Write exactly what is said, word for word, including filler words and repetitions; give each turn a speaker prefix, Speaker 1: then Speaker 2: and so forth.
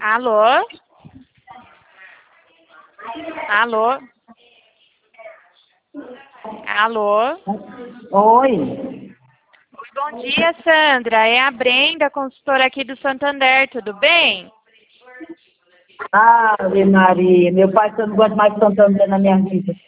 Speaker 1: Alô? Alô? Alô?
Speaker 2: Oi.
Speaker 1: Oi, bom dia, Sandra. É a Brenda, consultora aqui do Santander, tudo bem?
Speaker 2: Ave Maria, meu pai, eu não gosto mais de Santander na minha vida.